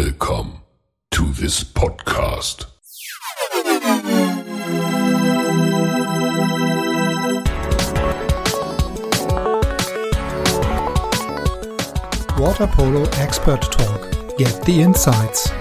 Welcome to this podcast. Water Polo Expert Talk. Get the insights.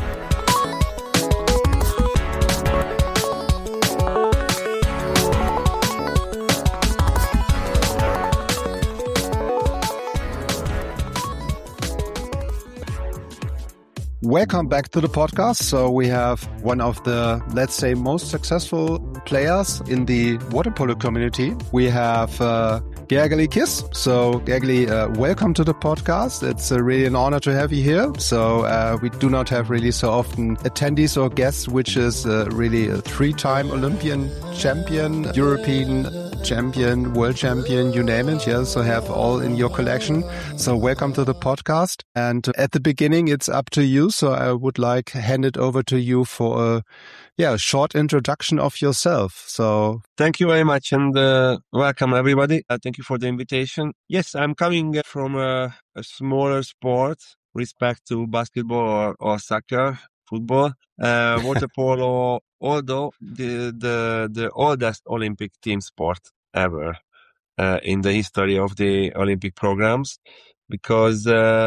Welcome back to the podcast. So we have one of the, let's say, most successful players in the water polo community. We have Gergely Kiss. So Gergely, welcome to the podcast. It's really an honor to have you here. So we do not have really so often attendees or guests, which is really a three-time Olympian champion, European champion, world champion, you name it. Yeah, so have all in your collection. So welcome to the podcast. And at the beginning, it's up to you. So I would like hand it over to you for a short introduction of yourself. So thank you very much and welcome everybody. Thank you for the invitation. Yes, I'm coming from a smaller sport, respect to basketball or soccer, football, water polo, although the oldest Olympic team sport ever in the history of the Olympic programs, because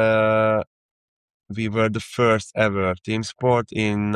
we were the first ever team sport in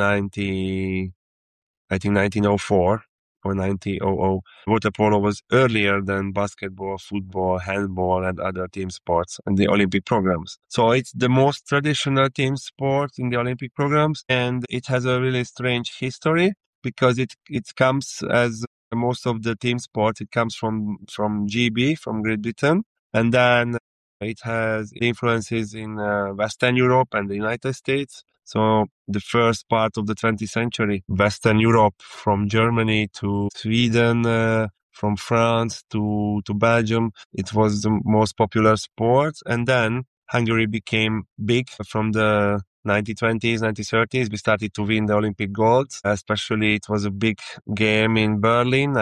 1904 or 1900. Water polo was earlier than basketball, football, handball, and other team sports in the Olympic programs. So it's the most traditional team sport in the Olympic programs, and it has a really strange history because it comes as most of the team sports. It comes from GB, from Great Britain, and then it has influences in Western Europe and the United States. So the first part of the 20th century, Western Europe, from Germany to Sweden, from France to Belgium, it was the most popular sport. And then Hungary became big from the 1920s, 1930s. We started to win the Olympic gold. Especially it was a big game in Berlin,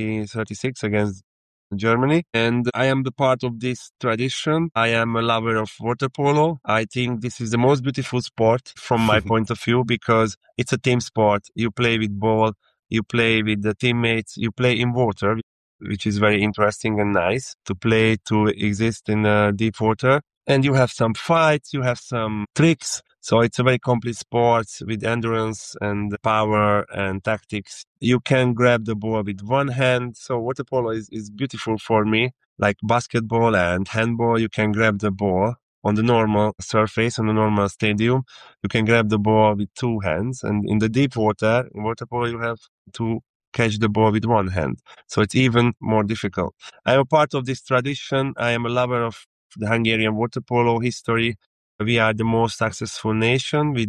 1936 against Germany. And I am the part of this tradition. I am a lover of water polo. I think this is the most beautiful sport from my point of view because it's a team sport. You play with ball, you play with the teammates, you play in water, which is very interesting and nice to play, to exist in deep water. And you have some fights, you have some tricks. So it's a very complete sport with endurance and power and tactics. You can grab the ball with one hand. So water polo is beautiful for me. Like basketball and handball, you can grab the ball on the normal surface, on the normal stadium. You can grab the ball with two hands. And in the deep water, in water polo, you have to catch the ball with one hand. So it's even more difficult. I am a part of this tradition. I am a lover of the Hungarian water polo history. We are the most successful nation with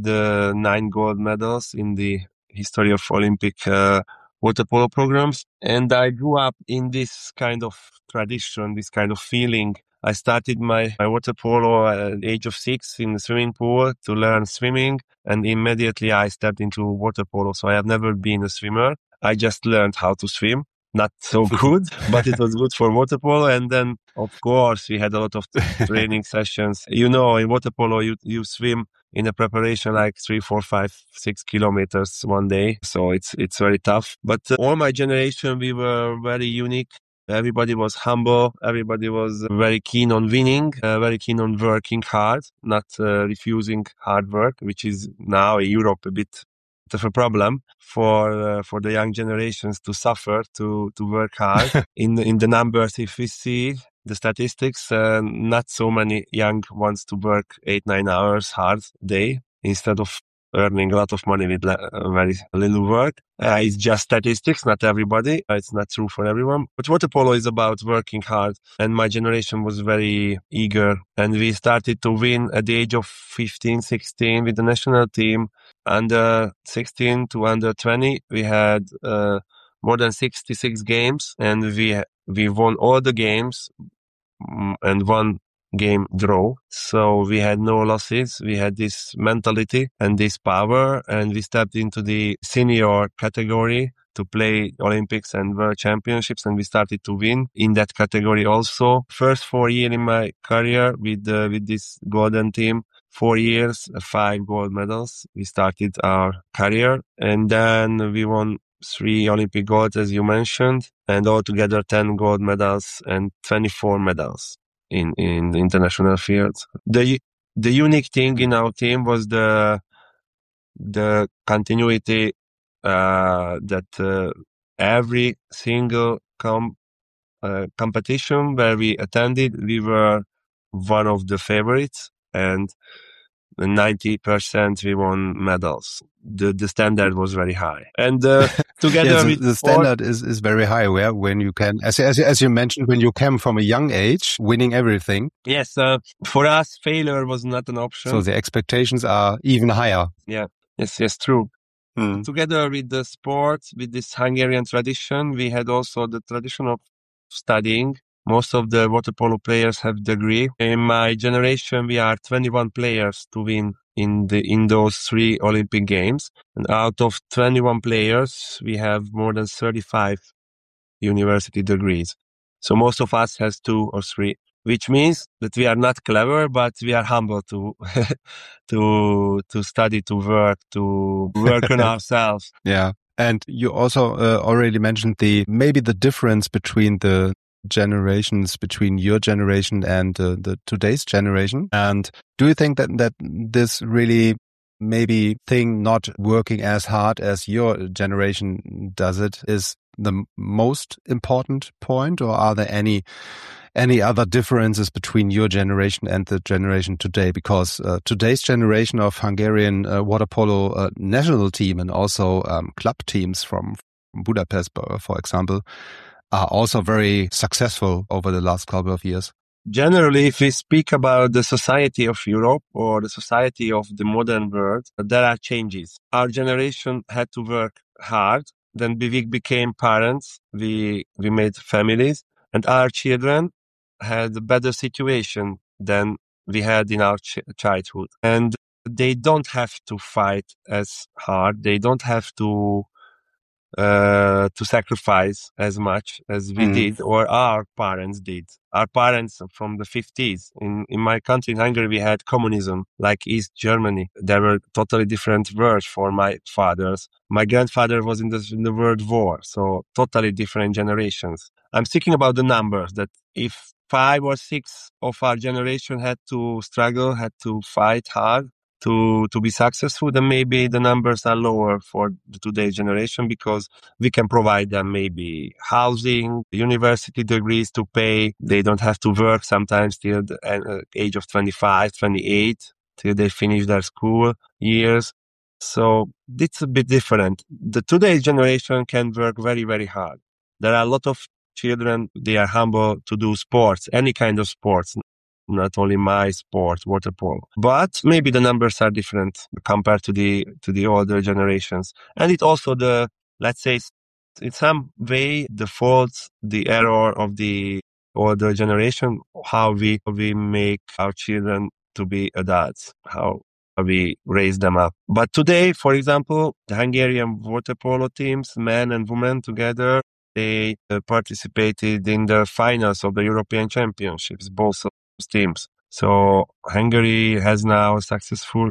9 gold medals in the history of Olympic water polo programs. And I grew up in this kind of tradition, this kind of feeling. I started my water polo at the age of 6 in the swimming pool to learn swimming. And immediately I stepped into water polo. So I have never been a swimmer. I just learned how to swim. Not so good, but it was good for water polo. And then, of course, we had a lot of training sessions. You know, in water polo, you swim in a preparation like 3, 4, 5, 6 kilometers one day. So it's very tough. But all my generation, we were very unique. Everybody was humble. Everybody was very keen on winning, very keen on working hard, not refusing hard work, which is now in Europe a bit of a problem for the young generations to suffer, to work hard. in the numbers, if we see the statistics, not so many young wants to work 8-9 hours hard a day instead of earning a lot of money with very little work. It's just statistics, not everybody. It's not true for everyone. But water polo is about working hard. And my generation was very eager. And we started to win at the age of 15, 16 with the national team. Under 16 to under 20, we had more than 66 games. And we won all the games and one game draw. So we had no losses. We had this mentality and this power, and we stepped into the senior category to play Olympics and World Championships, and we started to win in that category also. First 4 years in my career with this golden team, 4 years, 5 gold medals. We started our career, and then we won 3 Olympic golds, as you mentioned, and altogether 10 gold medals and 24 medals in the international fields. The unique thing in our team was the continuity, that every single competition where we attended, we were one of the favorites, and 90% we won medals. The standard was very high, and together yeah, the standard is very high. Where when you can, as you mentioned, when you came from a young age, winning everything. Yes, for us, failure was not an option. So the expectations are even higher. Yeah, yes, true. Together with the sports, with this Hungarian tradition, we had also the tradition of studying. Most of the water polo players have degree. In my generation, we are 21 players to win in those 3 Olympic Games. And out of 21 players, we have more than 35 university degrees. So most of us has 2 or 3, which means that we are not clever, but we are humble to to study, to work on ourselves. Yeah. And you also already mentioned maybe the difference between the generations, between your generation and the today's generation. And do you think that this really maybe thing not working as hard as your generation does it is the most important point, or are there any other differences between your generation and the generation today? Because today's generation of Hungarian water polo national team and also club teams from Budapest, for example, are also very successful over the last couple of years. Generally, if we speak about the society of Europe or the society of the modern world, there are changes. Our generation had to work hard. Then we became parents. We made families, and our children had a better situation than we had in our childhood. And they don't have to fight as hard. They don't have to sacrifice as much as we did, or our parents did. Our parents from the 50s. In my country, in Hungary, we had communism, like East Germany. There were totally different words for my fathers. My grandfather was in the World War, so totally different generations. I'm speaking about the numbers, that if 5 or 6 of our generation had to struggle, had to fight hard to be successful, then maybe the numbers are lower for today's generation, because we can provide them maybe housing, university degrees to pay. They don't have to work sometimes till the age of 25, 28, till they finish their school years. So it's a bit different. The today's generation can work very, very hard. There are a lot of children, they are humble to do sports, any kind of sports. Not only my sport, water polo, but maybe the numbers are different compared to the older generations. And it also let's say, in some way, the fault, the error of the older generation, how we make our children to be adults, how we raise them up. But today, for example, the Hungarian water polo teams, men and women together, they participated in the finals of the European Championships, both teams. So Hungary has now a successful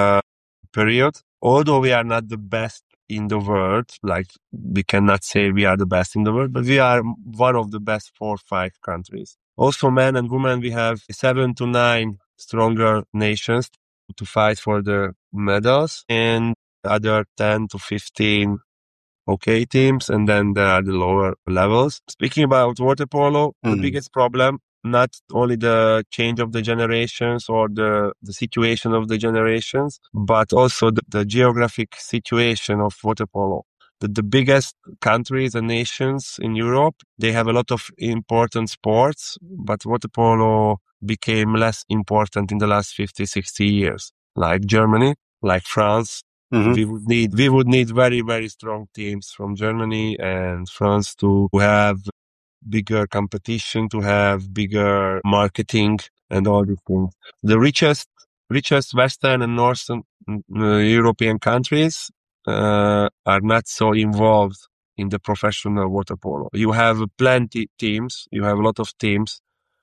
period. Although we are not the best in the world, like we cannot say we are the best in the world, but we are one of the best 4 or 5 countries. Also, men and women, we have 7 to 9 stronger nations to fight for the medals, and other 10 to 15 okay teams, and then there are the lower levels. Speaking about water polo, the biggest problem, not only the change of the generations or the situation of the generations, but also the geographic situation of water polo. The biggest countries and nations in Europe, they have a lot of important sports, but water polo became less important in the last 50, 60 years. Like Germany, like France, we would need very, very strong teams from Germany and France to have bigger competition, to have bigger marketing and all these things. The richest Western and Northern European countries are not so involved in the professional water polo. You have plenty teams, you have a lot of teams,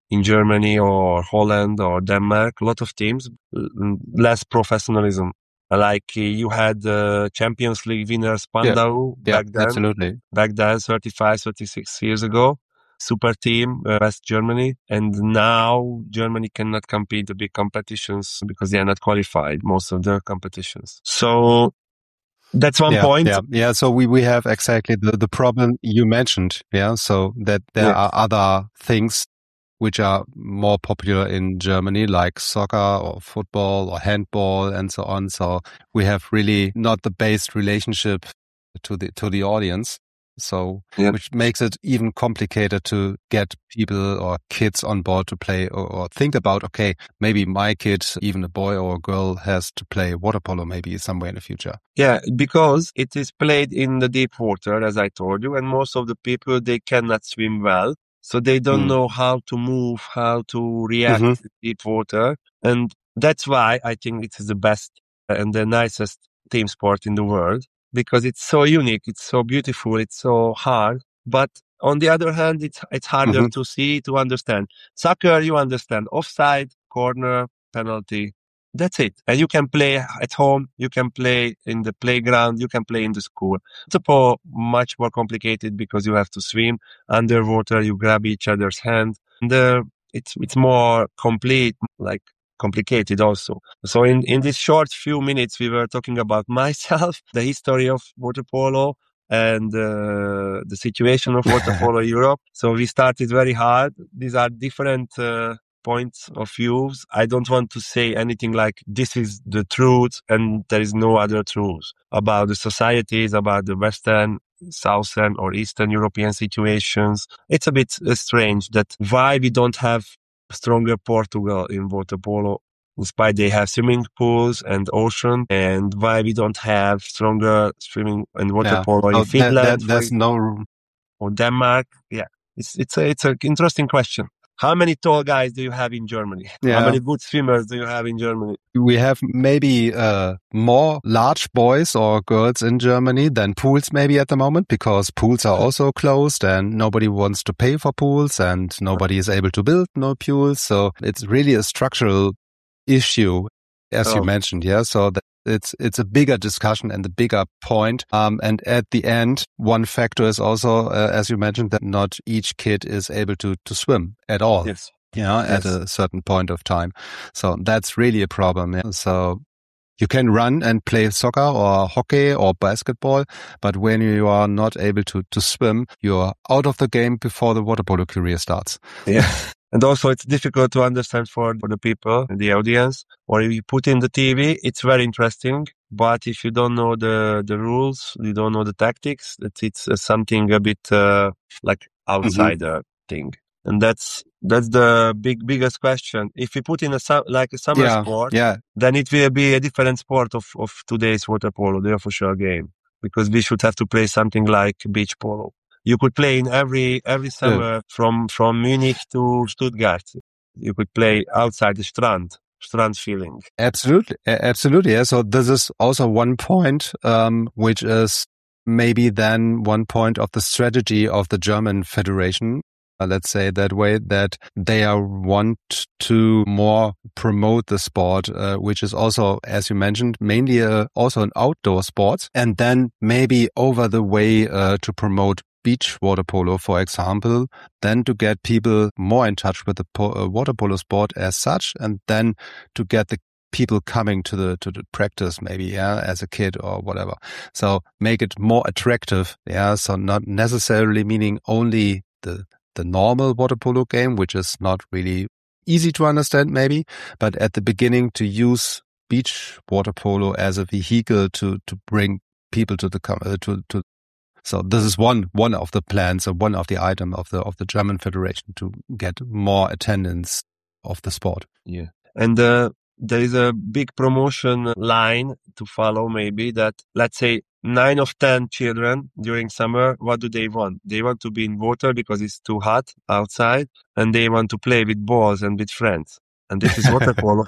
in Germany or Holland or Denmark, a lot of teams, less professionalism. Like you had Champions League winner Spandau back then. Absolutely. Back then, 35, 36 years ago. Super team, West Germany. And now Germany cannot compete the big competitions because they are not qualified, most of their competitions. So that's one point. Yeah. So we have exactly the problem you mentioned. Yeah. So that there are other things which are more popular in Germany, like soccer or football or handball and so on. So we have really not the based relationship to the audience. So, which makes it even complicated to get people or kids on board to play or think about, okay, maybe my kid, even a boy or a girl, has to play water polo maybe somewhere in the future. Yeah, because it is played in the deep water, as I told you, and most of the people, they cannot swim well. So they don't know how to move, how to react to deep water. And that's why I think it is the best and the nicest team sport in the world, because it's so unique, it's so beautiful, it's so hard. But on the other hand, it's harder to see, to understand. Soccer, you understand. Offside, corner, penalty. That's it. And you can play at home, you can play in the playground, you can play in the school. Football, much more complicated because you have to swim underwater, you grab each other's hand. And it's more complete, like complicated also. So in this short few minutes, we were talking about myself, the history of water polo, and the situation of water polo Europe. So we started very hard. These are different points of views. I don't want to say anything like this is the truth and there is no other truth about the societies, about the Western, Southern or Eastern European situations. It's a bit strange that why we don't have stronger Portugal in water polo, despite they have swimming pools and ocean, and why we don't have stronger swimming and water polo in Finland. There's no room. Or Denmark. Yeah, it's an interesting question. How many tall guys do you have in Germany? Yeah. How many good swimmers do you have in Germany? We have maybe more large boys or girls in Germany than pools maybe at the moment, because pools are also closed and nobody wants to pay for pools and nobody is able to build no pools. So it's really a structural issue, as you mentioned. Yeah. So it's a bigger discussion and a bigger point. And at the end, one factor is also, as you mentioned, that not each kid is able to swim at all. Yes. At a certain point of time. So that's really a problem. Yeah? So you can run and play soccer or hockey or basketball, but when you are not able to swim, you're out of the game before the water polo career starts. Yeah. And also it's difficult to understand for the people, the audience, or if you put in the TV, it's very interesting. But if you don't know the rules, you don't know the tactics, it's something a bit like outsider thing. And that's the biggest question. If we put in a summer sport, then it will be a different sport of today's water polo, the official game, because we should have to play something like beach polo. You could play in every summer from Munich to Stuttgart. You could play outside the strand feeling. Absolutely. Yeah. So this is also one point, which is maybe then one point of the strategy of the German Federation. Let's say that way, that they want to more promote the sport, which is also, as you mentioned, mainly also an outdoor sport. And then maybe over the way to promote beach water polo, for example, then to get people more in touch with the water polo sport as such, and then to get the people coming to the practice maybe, as a kid or whatever. So make it more attractive. So not necessarily meaning only the normal water polo game, which is not really easy to understand maybe, but at the beginning to use beach water polo as a vehicle to bring people to the So this is one of the plans, or one of the items of the German Federation to get more attendance of the sport. Yeah. And there is a big promotion line to follow maybe, that let's say 9 of 10 children during summer, what do they want? They want to be in water because it's too hot outside, and they want to play with balls and with friends. And this is water polo.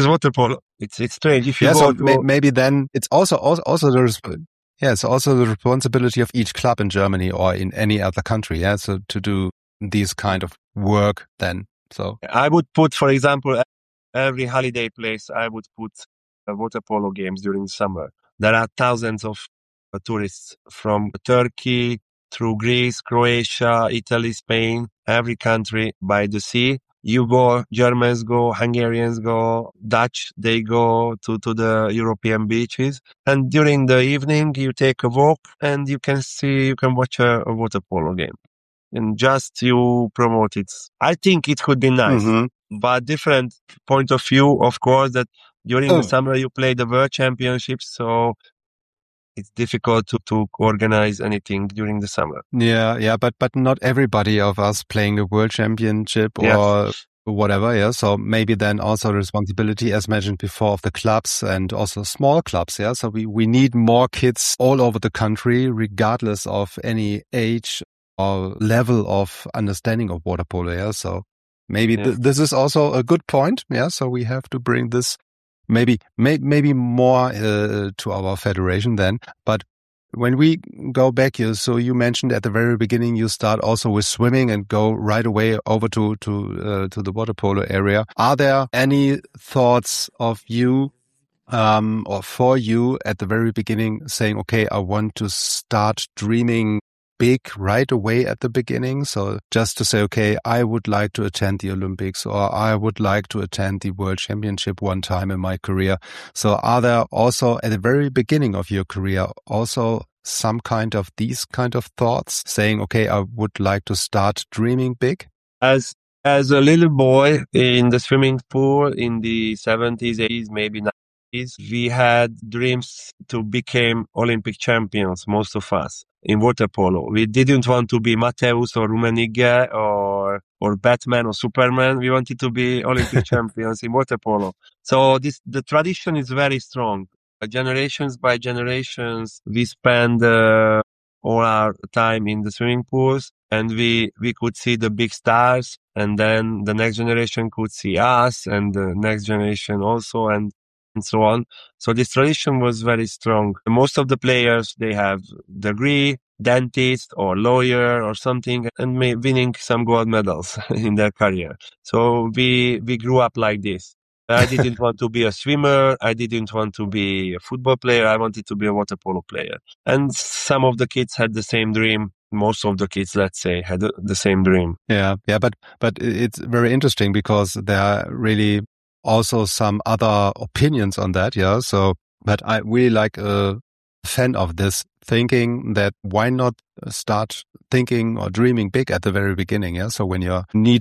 It's strange. If you maybe then it's also the it's also the responsibility of each club in Germany or in any other country. So to do these kind of work then So I would put, for example, every holiday place, I would put water polo games during summer. There are thousands of tourists from Turkey through Greece, Croatia, Italy, Spain, every country by the sea. You go, Germans go, Hungarians go, Dutch, they go to the European beaches. And during the evening, you take a walk and you can watch a water polo game. And just you promote it. I think it could be nice, but different point of view, of course, that during the summer you play the World Championships, so it's difficult to organize anything during the summer. Yeah, but not everybody of us playing the World Championship or whatever. Yeah, so maybe then also responsibility, as mentioned before, of the clubs and also small clubs. Yeah, so we need more kids all over the country, regardless of any age or level of understanding of water polo. Yeah, so maybe this is also a good point. Yeah, so we have to bring this maybe more to our federation then. But when we go back here, so you mentioned at the very beginning you start also with swimming and go right away over to the water polo area. Are there any thoughts of you or for you at the very beginning saying, okay, I want to start dreaming big right away at the beginning? So just to say, okay, I would like to attend the Olympics, or I would like to attend the World Championship one time in my career. So are there also at the very beginning of your career also some kind of these kind of thoughts saying, okay, I would like to start dreaming big? As a little boy in the swimming pool in the 70s, 80s, maybe 90s, we had dreams to become Olympic champions, most of us, in water polo. We didn't want to be Mateusz or Rummenigge or Batman or Superman. We wanted to be Olympic champions in water polo. So the tradition is very strong. Generations by generations, we spend all our time in the swimming pools, and we could see the big stars, and then the next generation could see us, and the next generation also, and so on. So this tradition was very strong. Most of the players, they have degree, dentist or lawyer or something, and winning some gold medals in their career. So we grew up like this. I didn't want to be a swimmer. I didn't want to be a football player. I wanted to be a water polo player. And some of the kids had the same dream. Most of the kids, let's say, had the same dream. Yeah, but it's very interesting because there are really also some other opinions on that. Yeah. So, but I really like a fan of this thinking that why not start thinking or dreaming big at the very beginning. Yeah. So when you need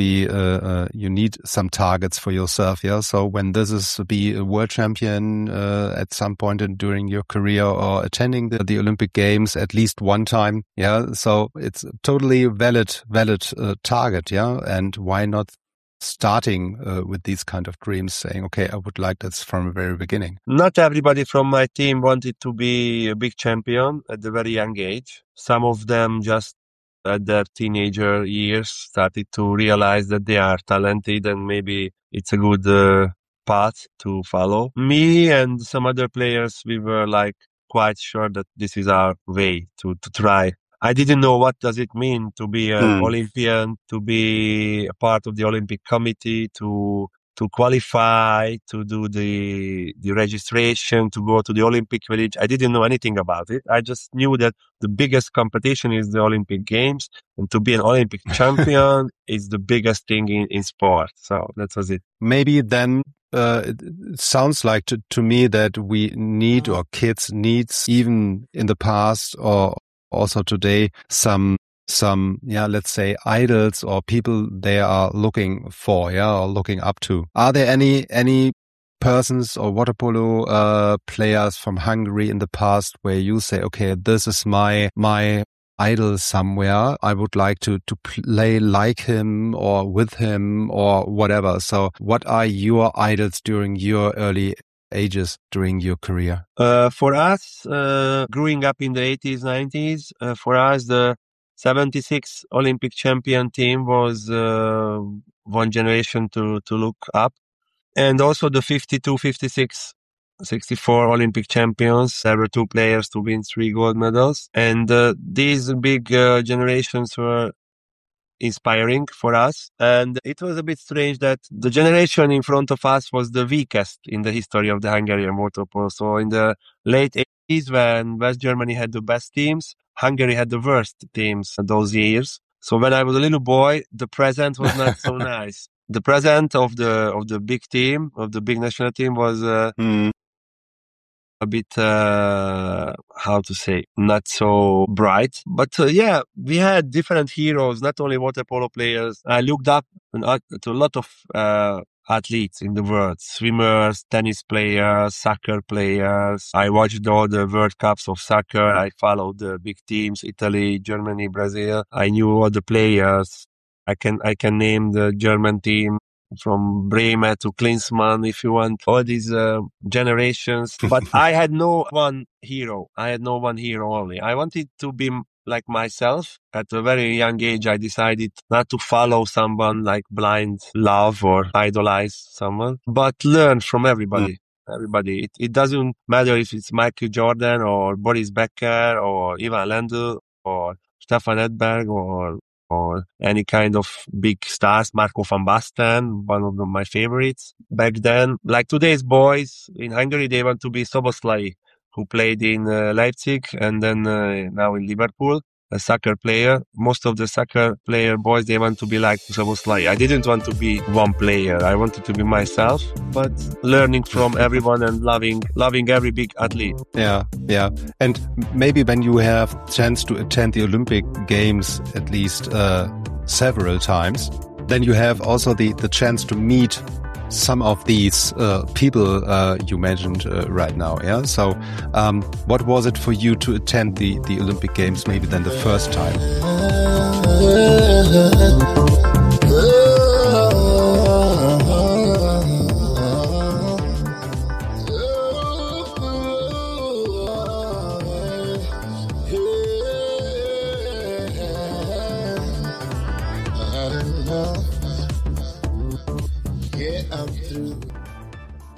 some targets for yourself. Yeah. So when this is to be a world champion at some point during your career, or attending the Olympic Games at least one time. Yeah. So it's a totally valid target. Yeah. And why not starting with these kind of dreams, saying, okay, I would like this from the very beginning? Not everybody from my team wanted to be a big champion at the very young age. Some of them just at their teenager years started to realize that they are talented and maybe it's a good path to follow. Me and some other players, we were like quite sure that this is our way to try. I didn't know what does it mean to be an Olympian, to be a part of the Olympic committee, to qualify, to do the registration, to go to the Olympic Village. I didn't know anything about it. I just knew that the biggest competition is the Olympic Games, and to be an Olympic champion is the biggest thing in sport. So that was it. Maybe then it sounds like to me that we need, or kids needs, even in the past or also today, some let's say idols or people they are looking for, or looking up to. Are there any persons or water polo players from Hungary in the past where you say, okay, this is my idol somewhere, I would like to play like him or with him or whatever? So what are your idols during your early ages during your career? For us, growing up in the 80s, 90s, for us, the 76 Olympic champion team was one generation to look up. And also the 52, 56, 64 Olympic champions. There were 2 players to win 3 gold medals. And these big generations were inspiring for us. And it was a bit strange that the generation in front of us was the weakest in the history of the Hungarian water polo. So in the late 80s, when West Germany had the best teams, Hungary had the worst teams those years. So when I was a little boy, the present was not so nice. The present of the big team, of the big national team, was a bit, how to say, not so bright. But yeah, we had different heroes, not only water polo players. I looked up to a lot of athletes in the world, swimmers, tennis players, soccer players. I watched all the World Cups of soccer. I followed the big teams, Italy, Germany, Brazil. I knew all the players. I can name the German team from Bremen to Klinsmann, if you want, all these generations. But I had no one hero. I had no one hero only. I wanted to be like myself. At a very young age, I decided not to follow someone like blind love or idolize someone, but learn from everybody. Everybody. It doesn't matter if it's Michael Jordan or Boris Becker or Ivan Lendl or Stefan Edberg or any kind of big stars, Marco van Basten, one of my favorites back then. Like today's boys in Hungary, they want to be Szoboszlai, who played in Leipzig and then now in Liverpool, a soccer player. Most of the soccer player boys, they want to be like Szoboszlai. I didn't want to be one player. I wanted to be myself, but learning from everyone and loving every big athlete. Yeah. And maybe when you have chance to attend the Olympic Games at least several times, then you have also the chance to meet some of these people you mentioned right now. Yeah. So what was it for you to attend the Olympic Games maybe then the first time? Yeah, I'm through.